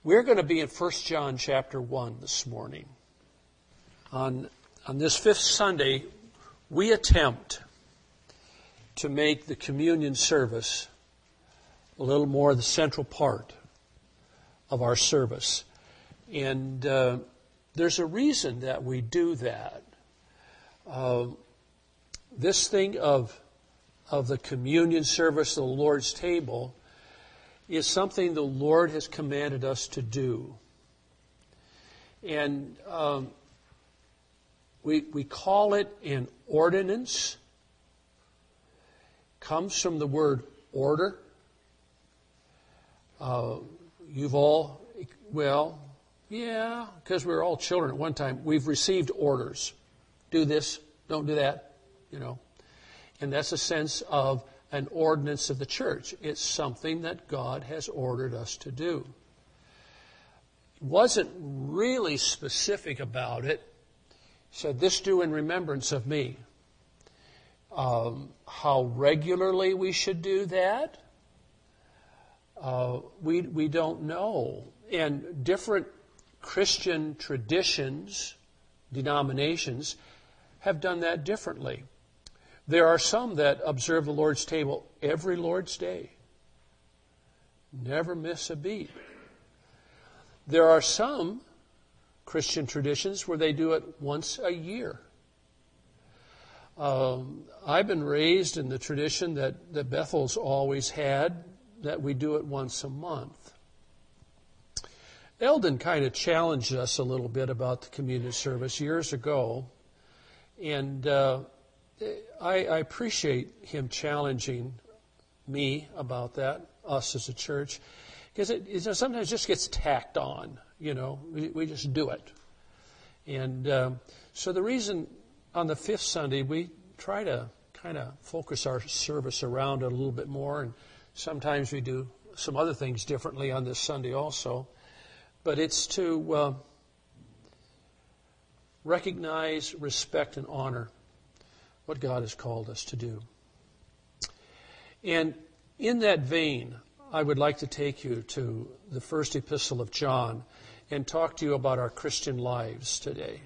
We're going to be in 1 John chapter 1 this morning. On this fifth Sunday, we attempt to make the communion service a little more the central part of our service. And there's a reason that we do that. This thing of the communion service, the Lord's table, is something the Lord has commanded us to do. And we call it an ordinance. Comes from the word order. You've all, well, yeah, because we were all children at one time, we've received orders. Do this, don't do that, you know. And that's a sense of an ordinance of the church. It's something that God has ordered us to do. He wasn't really specific about it. He said, this do in remembrance of me. How regularly we should do that, we don't know. And different Christian traditions, denominations, have done that differently. There are some that observe the Lord's table every Lord's Day. Never miss a beat. There are some Christian traditions where they do it once a year. I've been raised in the tradition that Bethel's always had, that we do it once a month. Eldon kind of challenged us a little bit about the communion service years ago, and I appreciate him challenging me about that, us as a church, because it sometimes just gets tacked on, you know, we just do it. And so the reason on the fifth Sunday we try to kind of focus our service around it a little bit more, and sometimes we do some other things differently on this Sunday also. But it's to recognize, respect, and honor what God has called us to do. And in that vein, I would like to take you to the first epistle of John and talk to you about our Christian lives today.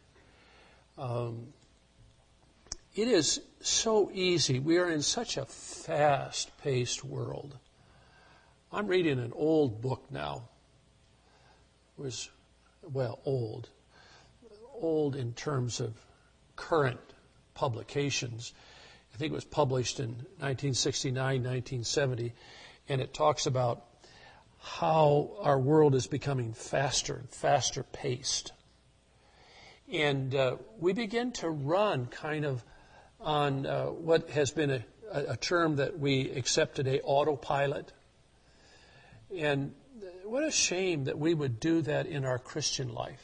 It is so easy. We are in such a fast-paced world. I'm reading an old book now. It was, well, old in terms of current publications. I think it was published in 1969, 1970, and it talks about how our world is becoming faster and faster paced. And we begin to run kind of on what has been a term that we accept today, autopilot. And what a shame that we would do that in our Christian life.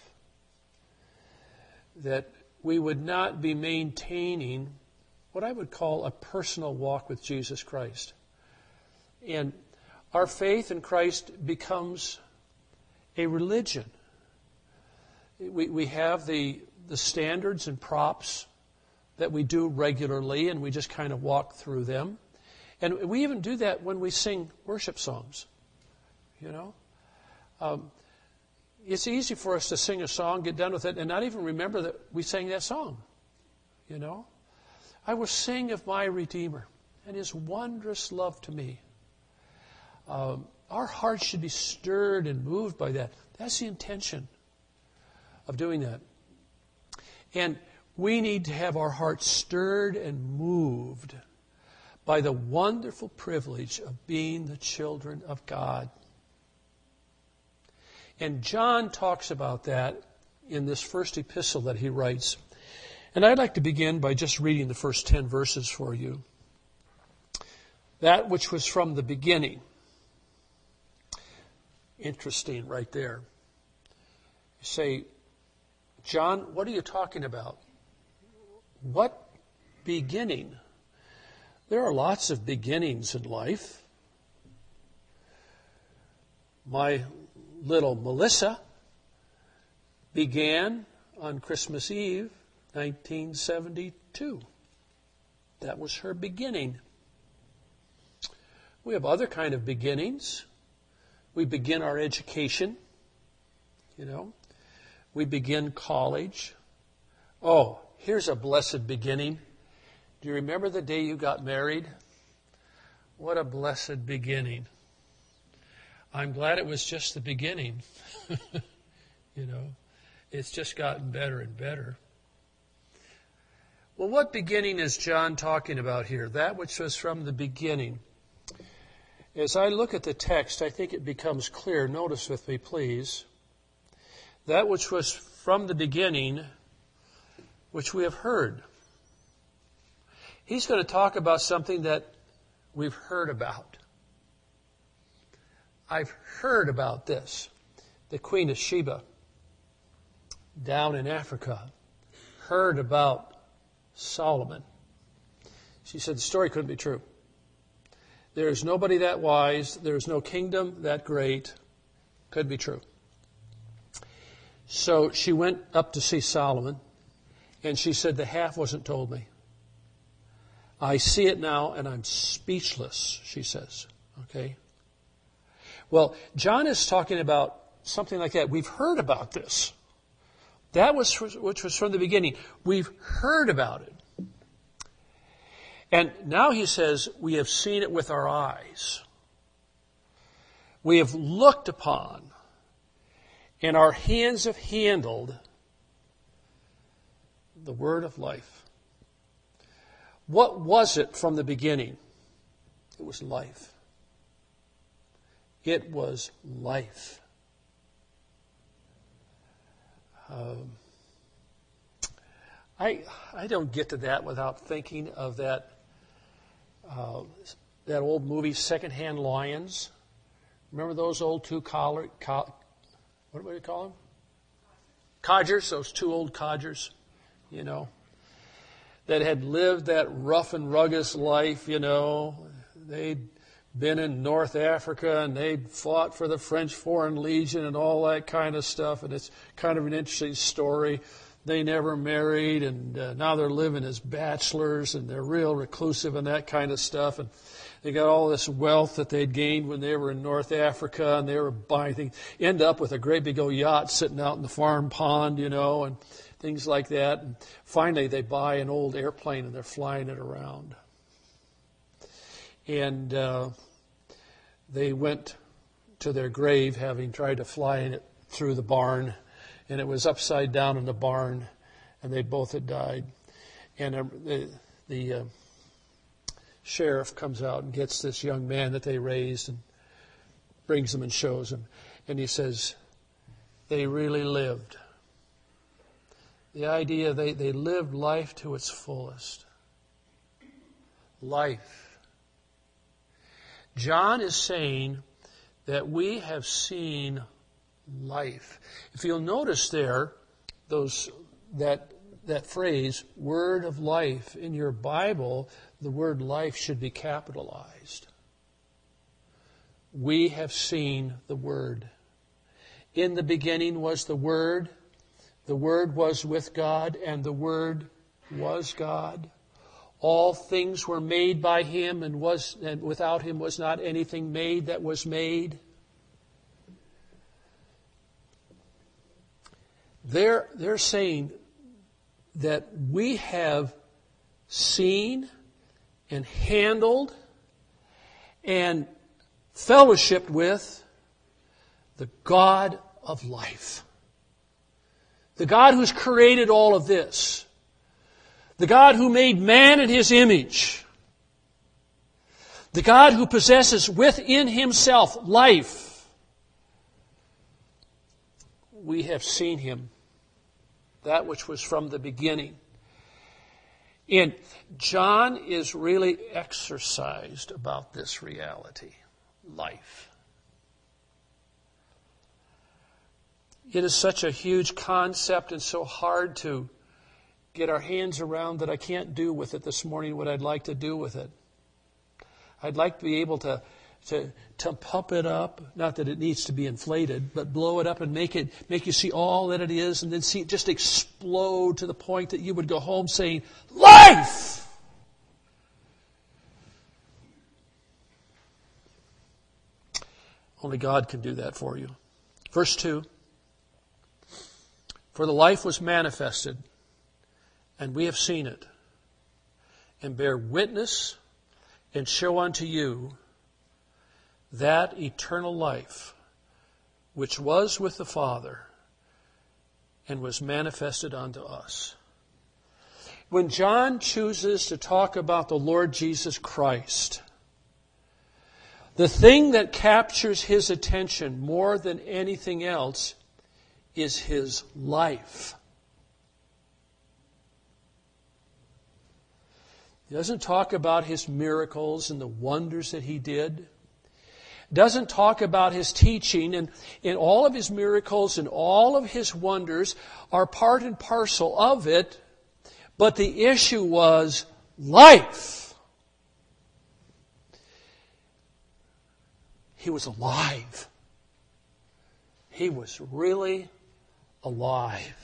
That we would not be maintaining what I would call a personal walk with Jesus Christ. And our faith in Christ becomes a religion. We have the standards and props that we do regularly, and we just kind of walk through them. And we even do that when we sing worship songs, you know. It's easy for us to sing a song, get done with it, and not even remember that we sang that song, you know. I will sing of my Redeemer and His wondrous love to me. Our hearts should be stirred and moved by that. That's the intention of doing that. And we need to have our hearts stirred and moved by the wonderful privilege of being the children of God. And John talks about that in this first epistle that he writes. And I'd like to begin by just reading the first 10 verses for you. That which was from the beginning. Interesting right there. You say, John, what are you talking about? What beginning? There are lots of beginnings in life. My little Melissa began on Christmas Eve, 1972. That was her beginning. We have other kind of beginnings. We begin our education you know. We begin college. Oh, here's a blessed beginning. Do you remember the day you got married? What a blessed beginning. I'm glad it was just the beginning. You know, it's just gotten better and better. Well, what beginning is John talking about here? That which was from the beginning. As I look at the text, I think it becomes clear. Notice with me, please. That which was from the beginning, which we have heard. He's going to talk about something that we've heard about. I've heard about this. The Queen of Sheba, down in Africa, heard about Solomon. She said the story couldn't be true. There is nobody that wise. There is no kingdom that great. Could be true. So she went up to see Solomon, and she said, the half wasn't told me. I see it now, and I'm speechless, she says. Okay? Well, John is talking about something like that. We've heard about this. That was which was from the beginning. We've heard about it. And now he says, we have seen it with our eyes. We have looked upon, and our hands have handled the word of life. What was it from the beginning? It was life. It was life. I don't get to that without thinking of that old movie, Secondhand Lions. Remember those old two what do we call them? Codgers, those two old codgers, you know, that had lived that rough and rugged life, you know. They'd been in North Africa and they'd fought for the French Foreign Legion and all that kind of stuff. And it's kind of an interesting story. They never married, and now they're living as bachelors, and they're real reclusive and that kind of stuff. And they got all this wealth that they'd gained when they were in North Africa, and they were buying things. End up with a great big old yacht sitting out in the farm pond, you know, and things like that. And finally, they buy an old airplane, and they're flying it around. And they went to their grave having tried to fly it through the barn, and it was upside down in the barn, and they both had died. And the sheriff comes out and gets this young man that they raised and brings him and shows him. And he says, they really lived. The idea, they lived life to its fullest. Life. John is saying that we have seen life. If you'll notice there, that phrase, word of life, in your Bible, the word life should be capitalized. We have seen the Word. In the beginning was the Word was with God, and the Word was God. All things were made by Him, and without Him was not anything made that was made. They're saying that we have seen and handled and fellowshiped with the God of life. The God who's created all of this. The God who made man in His image. The God who possesses within Himself life. We have seen Him. That which was from the beginning. And John is really exercised about this reality. Life. It is such a huge concept and so hard to get our hands around that I can't do with it this morning what I'd like to do with it. I'd like to be able to pump it up, not that it needs to be inflated, but blow it up and make you see all that it is, and then see it just explode to the point that you would go home saying, life! Only God can do that for you. Verse 2. For the life was manifested, and we have seen it, and bear witness and show unto you that eternal life which was with the Father and was manifested unto us. When John chooses to talk about the Lord Jesus Christ, the thing that captures his attention more than anything else is his life. He doesn't talk about his miracles and the wonders that he did. Doesn't talk about his teaching, and all of his miracles and all of his wonders are part and parcel of it, but the issue was life. He was alive. He was really alive.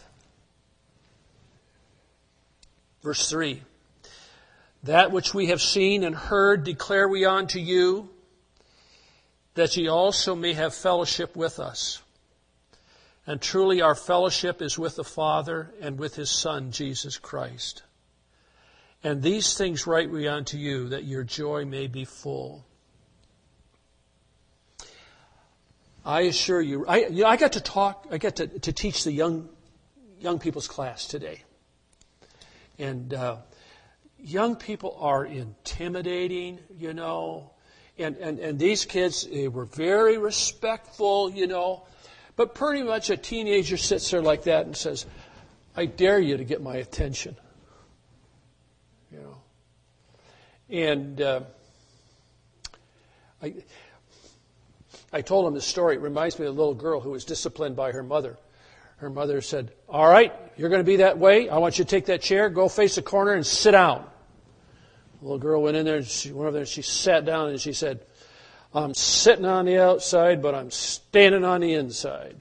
Verse 3, that which we have seen and heard declare we unto you, that ye also may have fellowship with us. And truly our fellowship is with the Father and with His Son, Jesus Christ. And these things write we unto you, that your joy may be full. I assure you, I got to teach the young people's class today. And young people are intimidating, And these kids, they were very respectful, But pretty much a teenager sits there like that and says, I dare you to get my attention. And I told him this story. It reminds me of a little girl who was disciplined by her mother. Her mother said, all right, you're going to be that way. I want you to take that chair, go face the corner, and sit down. The little girl went in there, and she went over there, and she sat down, and she said, I'm sitting on the outside, but I'm standing on the inside.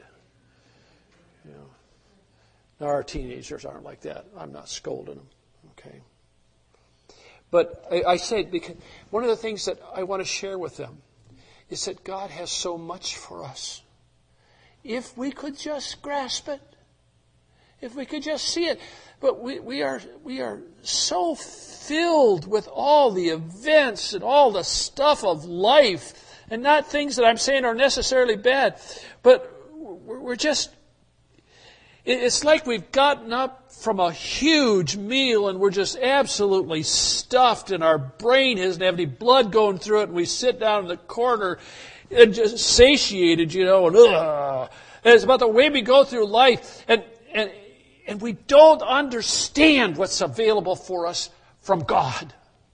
Now our teenagers aren't like that. I'm not scolding them, okay? But I say, because one of the things that I want to share with them is that God has so much for us. If we could just grasp it, if we could just see it. But we are so filled with all the events and all the stuff of life, and not things that I'm saying are necessarily bad, but we're just, it's like we've gotten up from a huge meal and we're just absolutely stuffed and our brain doesn't have any blood going through it, and we sit down in the corner and just satiated, and it's about the way we go through life, and we don't understand what's available for us from God.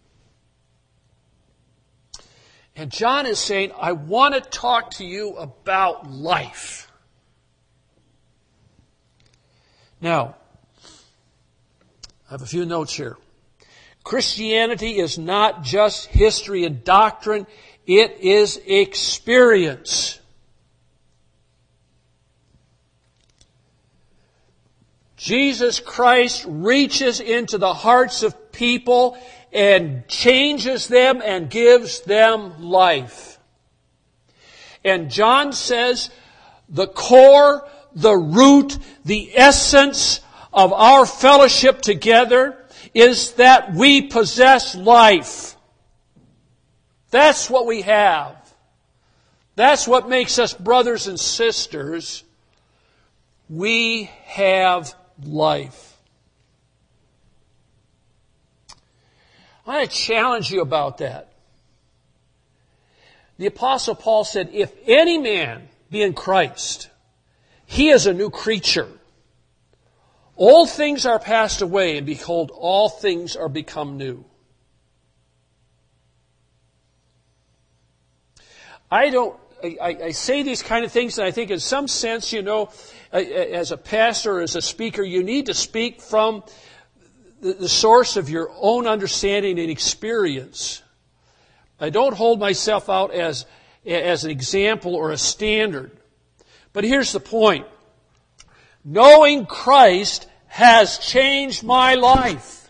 And John is saying, I want to talk to you about life. Now, I have a few notes here. Christianity is not just history and doctrine, it is experience. Jesus Christ reaches into the hearts of people and changes them and gives them life. And John says the core, the root, the essence of our fellowship together is that we possess life. That's what we have. That's what makes us brothers and sisters. We have life. I want to challenge you about that. The Apostle Paul said, if any man be in Christ, he is a new creature. Old things are passed away, and behold, all things are become new. I say these kind of things, and I think in some sense, as a pastor, as a speaker, you need to speak from the source of your own understanding and experience. I don't hold myself out as an example or a standard. But here's the point. Knowing Christ has changed my life.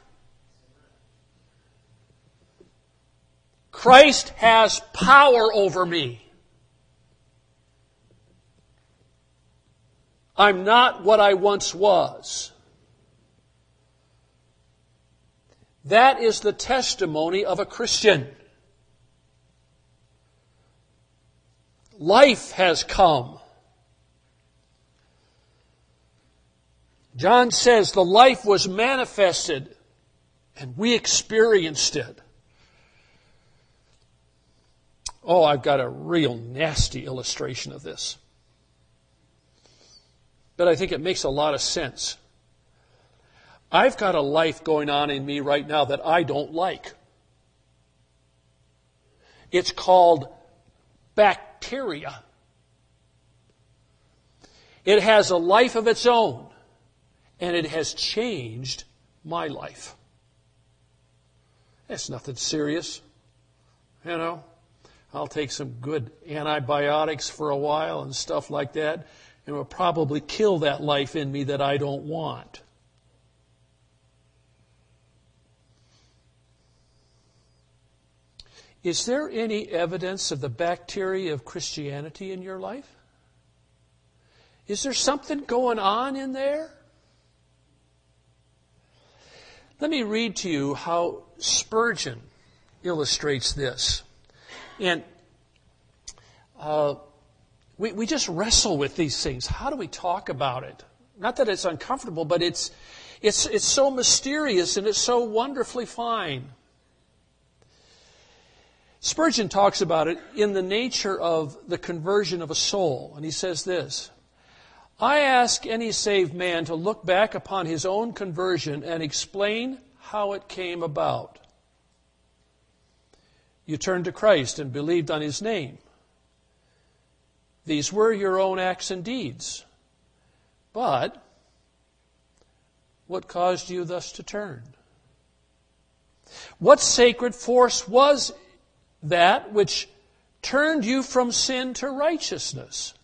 Christ has power over me. I'm not what I once was. That is the testimony of a Christian. Life has come. John says the life was manifested and we experienced it. Oh, I've got a real nasty illustration of this. But I think it makes a lot of sense. I've got a life going on in me right now that I don't like. It's called bacteria. It has a life of its own, and it has changed my life. It's nothing serious, you know. I'll take some good antibiotics for a while and stuff like that, and it will probably kill that life in me that I don't want. Is there any evidence of the bacteria of Christianity in your life? Is there something going on in there? Let me read to you how Spurgeon illustrates this. And we just wrestle with these things. How do we talk about it? Not that it's uncomfortable, but it's so mysterious and it's so wonderfully fine. Spurgeon talks about it in the nature of the conversion of a soul. And he says this: I ask any saved man to look back upon his own conversion and explain how it came about. You turned to Christ and believed on His name. These were your own acts and deeds. But what caused you thus to turn? What sacred force was that which turned you from sin to righteousness?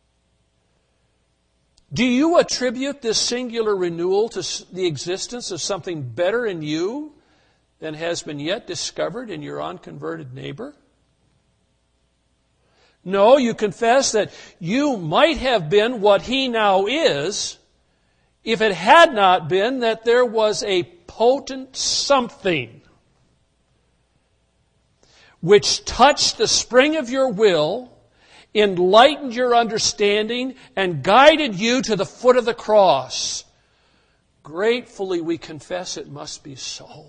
Do you attribute this singular renewal to the existence of something better in you than has been yet discovered in your unconverted neighbor? No, you confess that you might have been what he now is if it had not been that there was a potent something which touched the spring of your will, enlightened your understanding, and guided you to the foot of the cross. Gratefully we confess it must be so.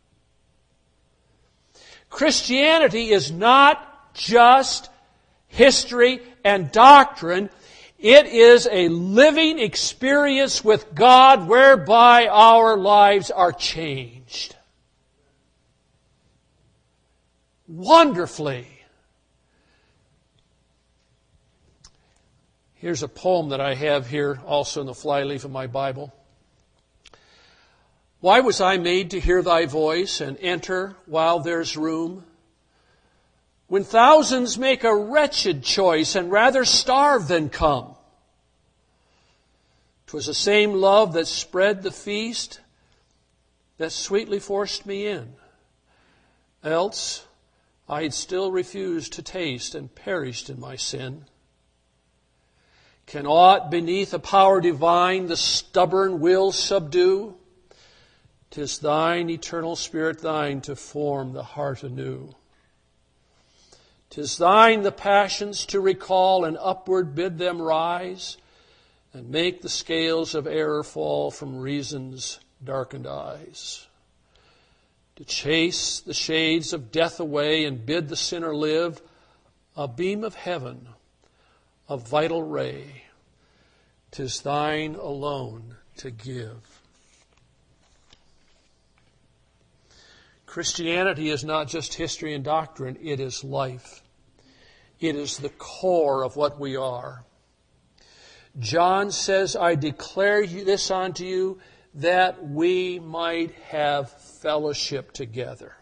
Christianity is not just history and doctrine. It is a living experience with God whereby our lives are changed. Wonderfully. Here's a poem that I have here also in the flyleaf of my Bible. Why was I made to hear thy voice and enter while there's room? When thousands make a wretched choice and rather starve than come. 'Twas the same love that spread the feast that sweetly forced me in. Else I'd still refused to taste and perished in my sin. Can aught beneath a power divine the stubborn will subdue? 'Tis thine, eternal Spirit, thine to form the heart anew. 'Tis thine the passions to recall and upward bid them rise and make the scales of error fall from reason's darkened eyes. To chase the shades of death away and bid the sinner live, a beam of heaven, a vital ray, 'tis thine alone to give. Christianity is not just history and doctrine, it is life. It is the core of what we are. John says, I declare this unto you that we might have fellowship together.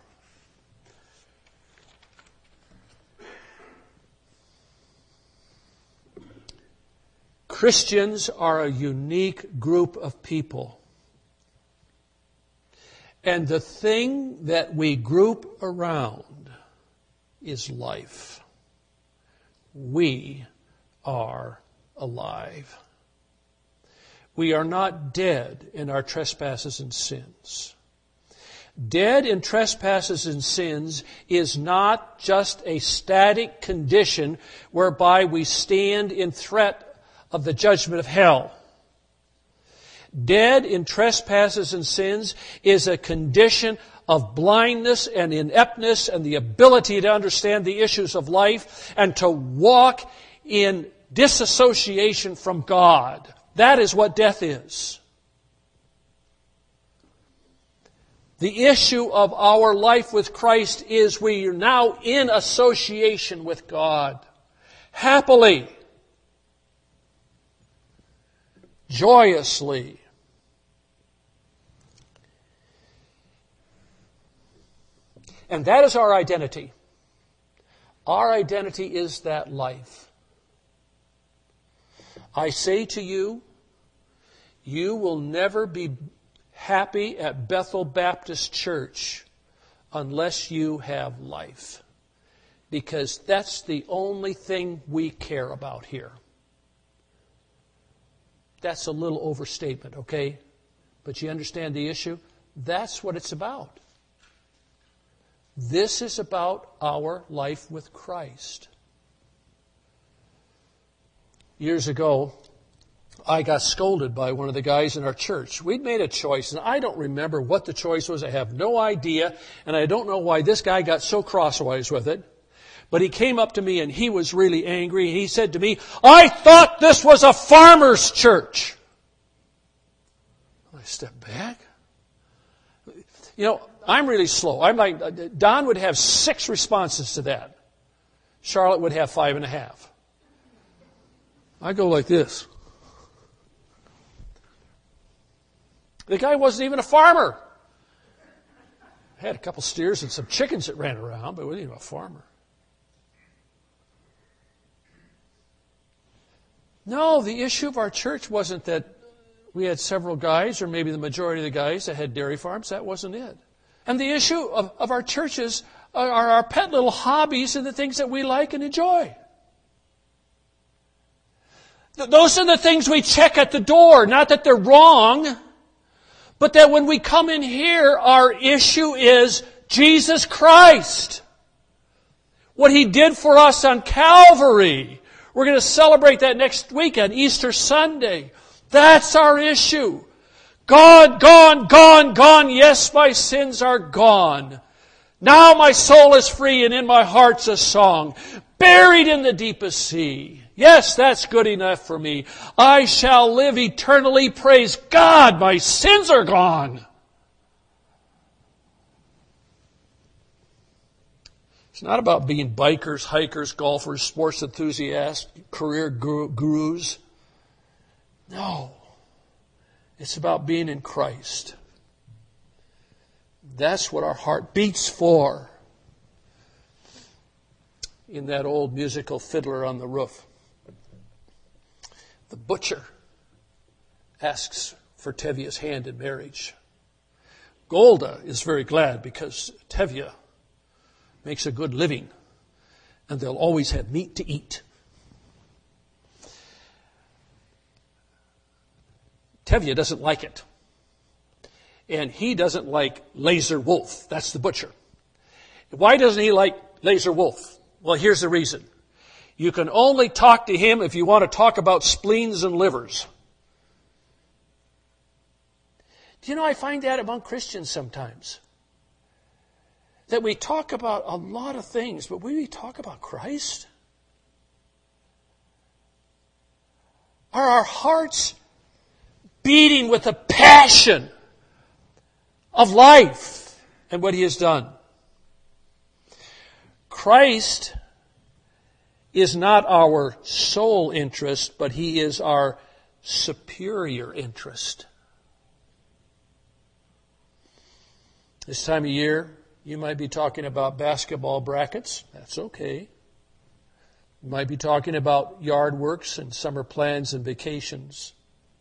Christians are a unique group of people. And the thing that we group around is life. We are alive. we are not dead in our trespasses and sins. Dead in trespasses and sins is not just a static condition whereby we stand in threat of the judgment of hell. Dead in trespasses and sins is a condition of blindness and ineptness and the ability to understand the issues of life and to walk in disassociation from God. That is what death is. The issue of our life with Christ is we are now in association with God. Happily. Joyously. And that is our identity. Our identity is that life. I say to you, you will never be happy at Bethel Baptist Church unless you have life. Because that's the only thing we care about here. That's a little overstatement, okay? But you understand the issue? That's what it's about. This is about our life with Christ. Years ago, I got scolded by one of the guys in our church. We'd made a choice, and I don't remember what the choice was. I have no idea, and I don't know why this guy got so crosswise with it. But he came up to me, and he was really angry. He said to me, "I thought this was a farmer's church." I stepped back. You know, I'm really slow. I'm like, Don would have 6 responses to that. Charlotte would have 5.5. I go like this. The guy wasn't even a farmer. Had a couple steers and some chickens that ran around, but wasn't even a farmer. No, the issue of our church wasn't that we had several guys, or maybe the majority of the guys that had dairy farms. That wasn't it. And the issue of our churches are our pet little hobbies and the things that we like and enjoy. Those are the things we check at the door. Not that they're wrong, but that when we come in here, our issue is Jesus Christ. What He did for us on Calvary. We're going to celebrate that next week on Easter Sunday. That's our issue. God, gone, gone, gone. Yes, my sins are gone. Now my soul is free and in my heart's a song. Buried in the deepest sea. Yes, that's good enough for me. I shall live eternally. Praise God, my sins are gone. It's not about being bikers, hikers, golfers, sports enthusiasts, career gurus. No. It's about being in Christ. That's what our heart beats for. In that old musical Fiddler on the Roof, the butcher asks for Tevye's hand in marriage. Golda is very glad because Tevye makes a good living and they'll always have meat to eat. Tevye doesn't like it. And he doesn't like Laser Wolf. That's the butcher. Why doesn't he like Laser Wolf? Well, here's the reason. You can only talk to him if you want to talk about spleens and livers. Do you know, I find that among Christians sometimes. That we talk about a lot of things, but we talk about Christ. Are our hearts beating with the passion of life and what He has done? Christ is not our sole interest, but He is our superior interest. This time of year, you might be talking about basketball brackets. That's okay. You might be talking about yard works and summer plans and vacations.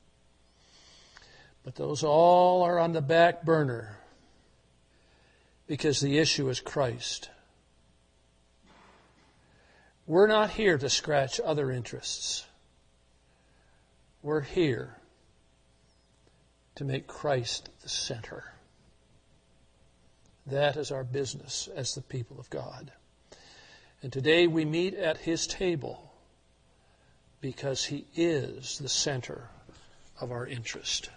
But those all are on the back burner because the issue is Christ. We're not here to scratch other interests. We're here to make Christ the center. That is our business as the people of God. And today we meet at his table because he is the center of our interest.